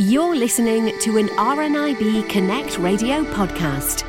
You're listening to an RNIB Connect radio podcast.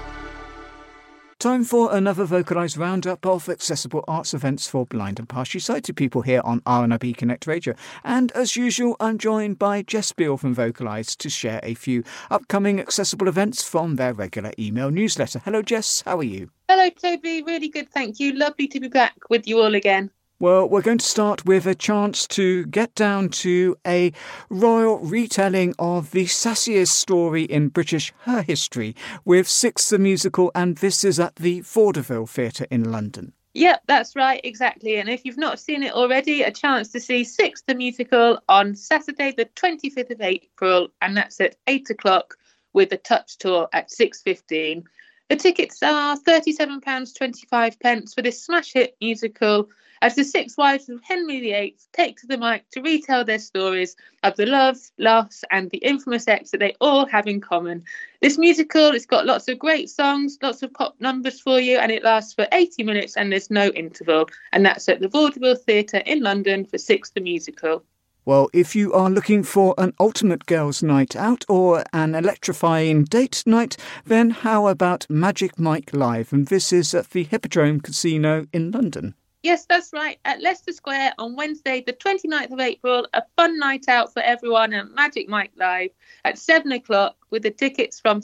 Time for another vocalised roundup of accessible arts events for blind and partially sighted people here on RNIB Connect Radio. And as usual, I'm joined by Jess Beale from Vocalise to share a few upcoming accessible events from their regular email newsletter. Hello, Jess. How are you? Hello, Toby. Really good, thank you. Lovely to be back with you all again. Well, we're going to start with a chance to get down to a royal retelling of the sassiest story in British Her History with Six the Musical, and this is at the Vaudeville Theatre in London. Yep, that's right, exactly. And if you've not seen it already, a chance to see Six the Musical on Saturday the 25th of April, and that's at 8 o'clock with a touch tour at 6:15. The tickets are £37.25 for this smash hit musical, as the six wives of Henry VIII take to the mic to retell their stories of the love, loss and the infamous ex that they all have in common. This musical, it's got lots of great songs, lots of pop numbers for you, and it lasts for 80 minutes and there's no interval. And that's at the Vaudeville Theatre in London for Six the Musical. Well, if you are looking for an ultimate girls' night out or an electrifying date night, then how about Magic Mike Live? And this is at the Hippodrome Casino in London. Yes, that's right. At Leicester Square on Wednesday, the 29th of April, a fun night out for everyone at Magic Mike Live at 7 o'clock with the tickets from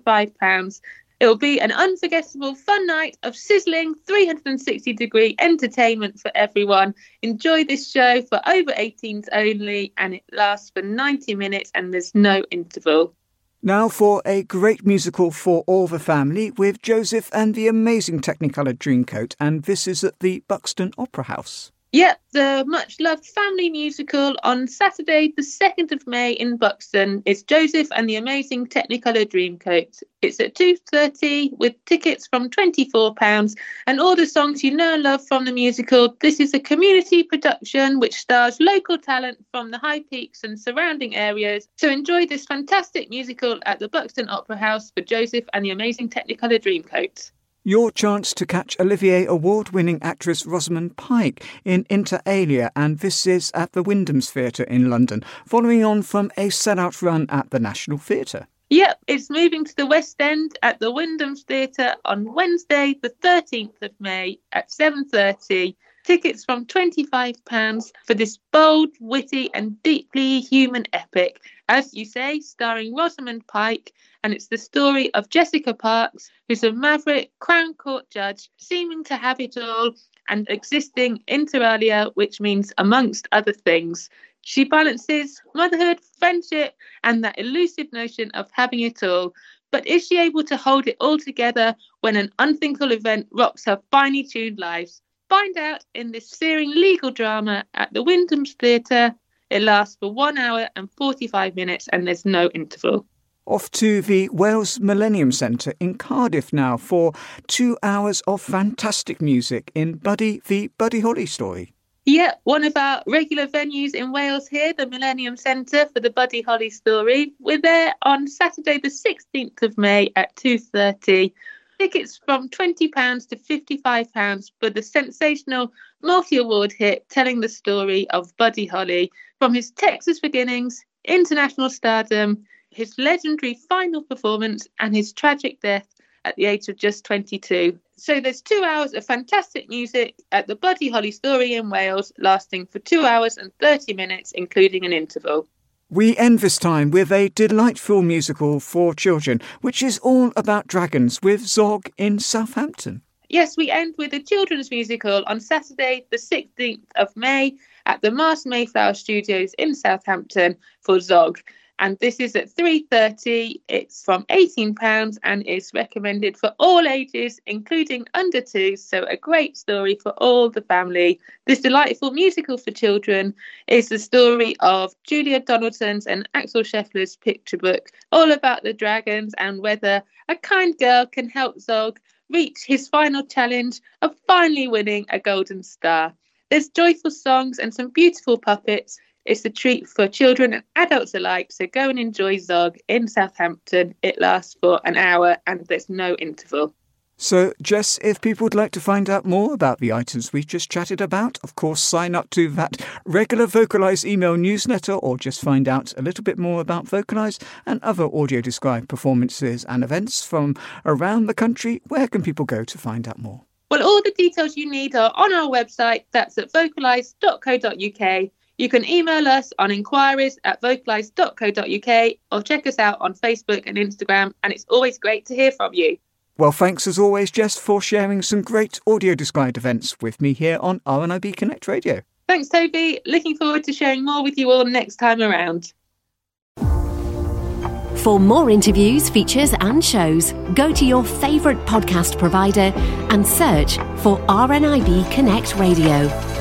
£65. It will be an unforgettable fun night of sizzling 360-degree entertainment for everyone. Enjoy this show for over 18s only, and it lasts for 90 minutes and there's no interval. Now for a great musical for all the family with Joseph and the Amazing Technicolor Dreamcoat, and this is at the Buxton Opera House. Yep, the much-loved family musical on Saturday the 2nd of May in Buxton is Joseph and the Amazing Technicolor Dreamcoat. It's at 2:30 with tickets from £24 and all the songs you know and love from the musical. This is a community production which stars local talent from the High Peaks and surrounding areas. So enjoy this fantastic musical at the Buxton Opera House for Joseph and the Amazing Technicolor Dreamcoat. Your chance to catch Olivier Award-winning actress Rosamund Pike in Inter Alia, and this is at the Wyndham's Theatre in London, following on from a sell-out run at the National Theatre. Yep, it's moving to the West End at the Wyndham's Theatre on Wednesday the 13th of May at 7:30. Tickets from £25 for this bold, witty and deeply human epic, as you say, starring Rosamund Pike, and it's the story of Jessica Parks, who's a maverick Crown Court judge, seeming to have it all and existing inter alia, which means amongst other things. She balances motherhood, friendship and that elusive notion of having it all. But is she able to hold it all together when an unthinkable event rocks her finely tuned lives? Find out in this searing legal drama at the Wyndham's Theatre. It lasts for 1 hour and 45 minutes and there's no interval. Off to the Wales Millennium Centre in Cardiff now for 2 hours of fantastic music in Buddy the Buddy Holly story. Yeah, one of our regular venues in Wales here, the Millennium Centre for the Buddy Holly story. We're there on Saturday the 16th of May at 2:30. Tickets from £20 to £55 for the sensational multi-award hit telling the story of Buddy Holly from his Texas beginnings, international stardom, his legendary final performance and his tragic death at the age of just 22. So there's 2 hours of fantastic music at the Buddy Holly story in Wales, lasting for 2 hours and 30 minutes, including an interval. We end this time with a delightful musical for children, which is all about dragons with Zog in Southampton. Yes, we end with a children's musical on Saturday the 16th of May at the Mars Mayflower Studios in Southampton for Zog. And this is at 3:30. It's from £18 and is recommended for all ages, including under 2. So a great story for all the family. This delightful musical for children is the story of Julia Donaldson's and Axel Scheffler's picture book, all about the dragons and whether a kind girl can help Zog reach his final challenge of finally winning a golden star. There's joyful songs and some beautiful puppets. It's a treat for children and adults alike, so go and enjoy Zog in Southampton. It lasts for an hour and there's no interval. So, Jess, if people would like to find out more about the items we just chatted about, of course, sign up to that regular Vocalise email newsletter, or just find out a little bit more about Vocalise and other audio described performances and events from around the country. Where can people go to find out more? Well, all the details you need are on our website. That's at vocalise.co.uk. You can email us on inquiries@vocalise.co.uk or check us out on Facebook and Instagram. And it's always great to hear from you. Well, thanks as always, Jess, for sharing some great audio described events with me here on RNIB Connect Radio. Thanks, Toby. Looking forward to sharing more with you all next time around. For more interviews, features and shows, go to your favourite podcast provider and search for RNIB Connect Radio.